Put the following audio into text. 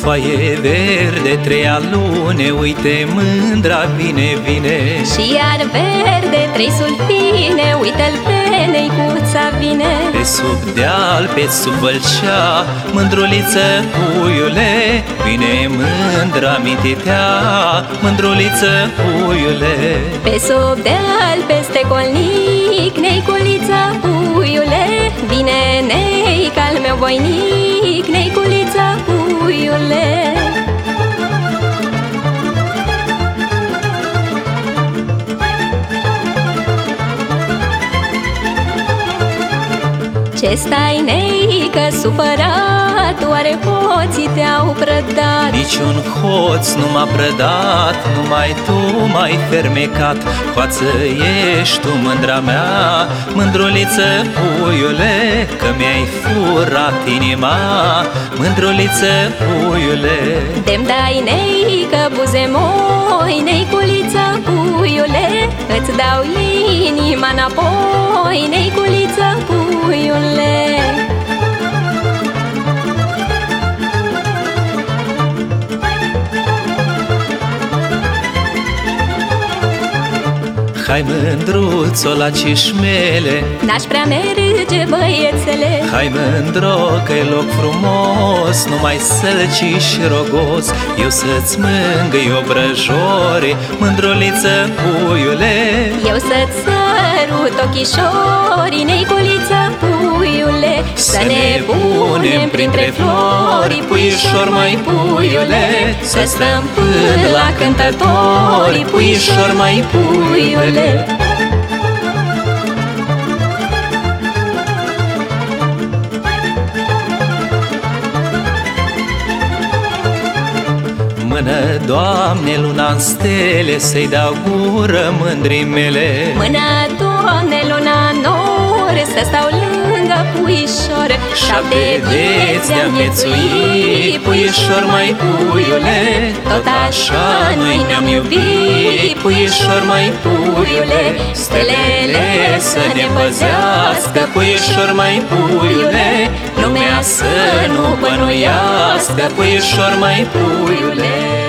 foaie verde, 3 alune, uite mândra vine, vine. Și iar verde, 3 sulfine, uite-l pe neicuța vine. Pe sub deal, pe sub vălcea, mândruliță, puiule, vine mândra mintitea, mândruliță, puiule. Pe sub deal, peste colnic, neiculița, puiule, vine neic al meu voinic, neiculița, puiule. Ce stai, neică, supărat? Oare hoții te-au prădat? Niciun hoț nu m-a prădat, numai tu m-ai fermecat. Hoață ești tu, mândra mea, mândruliță, puiule, că mi-ai furat inima, mândruliță, puiule. De-mi dai, neică, buze moi, neiculița, puiule, îți dau inima înapoi, neiculița, puiule. Hai mândruțo la cișmele, N-aș prea merge, băiețele. hai mândro că-i loc frumos, numai sălci și rogos. Eu să-ți mângâi obrăjori, mândruliță, puiule. Eu să-ți sărut ochișorii, neiculița, puiule. Să ne punem printre flori, puișor, mai puiule. Să stăm până la cântători, puișor, mai puiule. Mână, Doamne, luna-n stele, să-i dau gură mândrii mele. Mână, Doamne, luna nor, să stau lângă puișor. 7 vieți de-am viețuit, puișor, mai puiule. Tot așa noi ne-am iubit, puișor, mai puiule. Stelele să ne păzească, puișor, mai puiule. Lumea să nu bănuiască, puișor, mai puiule.